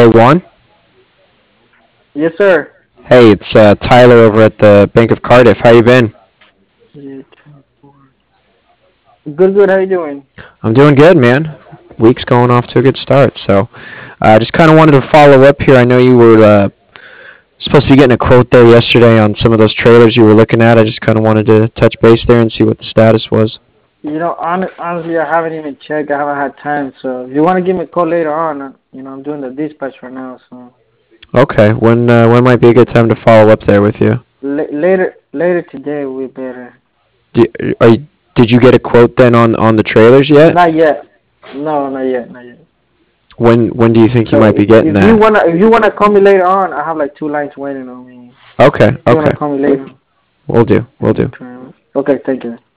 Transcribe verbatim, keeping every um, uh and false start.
Hey, Juan. Yes, sir. Hey, it's uh, Tyler over at the Bank of Cardiff. How you been? Yeah, twenty-four. Good, good. How you doing? I'm doing good, man. Week's going off to a good start. So, I uh, just kind of wanted to follow up here. I know you were uh, supposed to be getting a quote there yesterday on some of those trailers you were looking at. I just kind of wanted to touch base there and see what the status was. You know, hon- honestly, I haven't even checked. I haven't had time. So if you want to give me a call later on, uh, you know, I'm doing the dispatch right now. So Okay, when uh, when might be a good time to follow up there with you? L- later, later today will be better. Do, are you, did you get a quote then on, on the trailers yet? Not yet. No, not yet, not yet. When when do you think you So might be i- getting if you that? wanna, if you wanna call me later on, I have like two lines waiting on me. Okay, If you wanna okay. call me later. We'll do. We'll do. Okay, thank you.